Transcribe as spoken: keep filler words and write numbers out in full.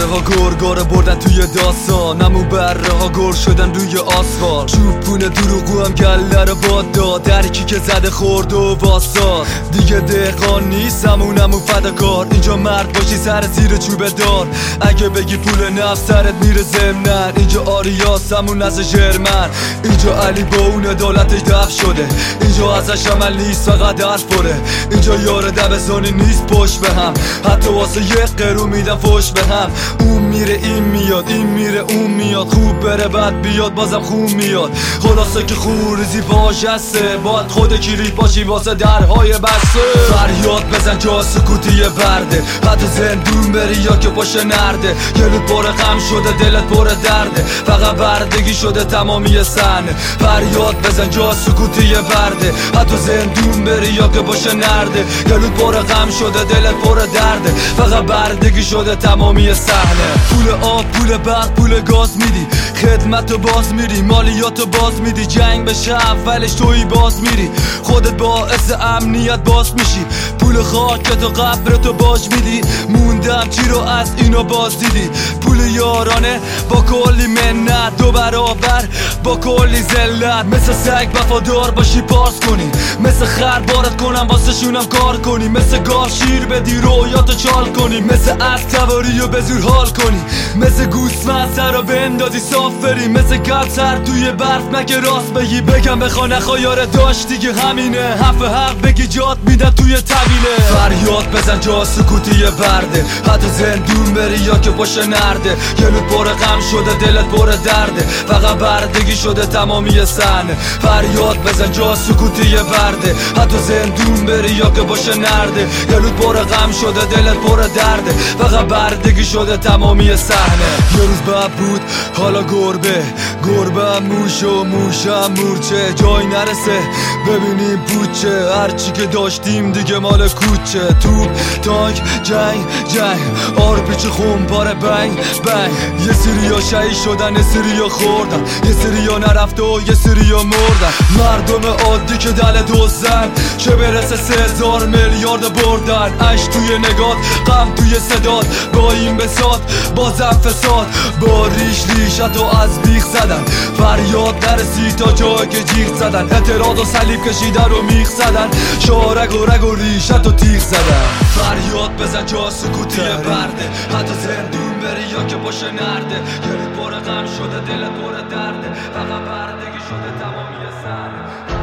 ها گرگاره بردن توی داستان، نمو بره ها گر شدن روی آسفالت. چوبونه دروغو هم گله رو باد داد، درکی که زده خورد و واساد. دیگه دهقان نیست همونمو فداکار، اینجا مرد باشی سر زیر چوبه دار. اگه بگی پول نفس سرت میره ضمنن، اینجا آریاس همون از ژرمن. اینجا علی با اون عدالتش دفع شده، اینجا ازش عمل نیست فقط حرف پره. اینجا یار دبستانی نیست پشت به هم، حتی واسه یه قرو میدن فوش به هم. اون میره این میاد، این میره اون میاد، خوب بره بد بیاد بازم خوب میاد. خلاصه که خونریزی پاشسته، باید خود کلید باشی واسه درهای بسته. فریاد بزن جا سکوتی برده، حتی زندون بری یا که پاشه نرده. گلوت پر غم شده دلت پر درده، فقط بردگی شده تمامی صحنه. فریاد بزن جا سکوتی برده، حتی زندون بری یا که پاشه نرده. گلوت پر غم شده دلت پر درده، فقط بردگی شده تمامی صحنه. پول آب پول برق پول گاز میدی، خدمتو باز میری، مالیاتو باز میدی. جنگ بشه اولش توی باز میری، خودت باعث امنیت باز میشی. پول خاکتو قبرتو باج میدی، موندم چی رو از اینو باز دیدی. پول یارانه با کلی منت، دو برابر با کلی ذلت. مثل سگ وفادار باشی پارس کنی، مثل خر بارت کنم واسه شونم کار کنی. مثل گاو شیر بدی رویاتو چال کنی، مثل از تواری و به زور حال کنی. مثل گوسفند سر رو بندازی صاف بری، مثل کل سر توی برف مگه راست بگی. بگم بخوا نخوا یاره داشت دیگه همینه، حرف حق بگی جات میدن توی طویله. فریاد بزن جا سکوتی برده، حتی زندون بری یا که باشه نرده. گلوت پر غم شده دلت پر درده، فقط بردگی شده تمامی صحنه. فریاد بزن جا سکوتی برده، حتی زندون بری یا که باشه نرده. گلوت پر غم شده دلت پر درده، فقط بردگی شده تمامی صحنه. یه روز بعد بود حالا گربه، گربه موش و موشم مورچه. جای نرسه ببینیم پوچه، هرچی که داشتیم دیگه مال کوچه. توپ تانک جنگ جنگ، آر پیچ خون پاره بنگ بنگ. یه سریا شهید شدن یه سریا خوردن، یه سریا نرفته و یه سریا مردن. مردم عادی که دل دوزن، چه برسه سه هزار میلیارد بردن. اش توی نگات غم توی صدات، با این بساط بازم فساد. با ریش ریشتو از بیخ زدن، فریاد نرسی تا جایی که جیغ زدن. اعتراض و صلیب کشیدن و میخ زدن، شارگ و رگ و ریشتو تیغ زدن. فریاد بزن جا سکوتی برده، حتی زندون بری یا که باشه نرده. گلوت پر غم شده دلت پر درده، فقط بردگی شده تمامی صحنه.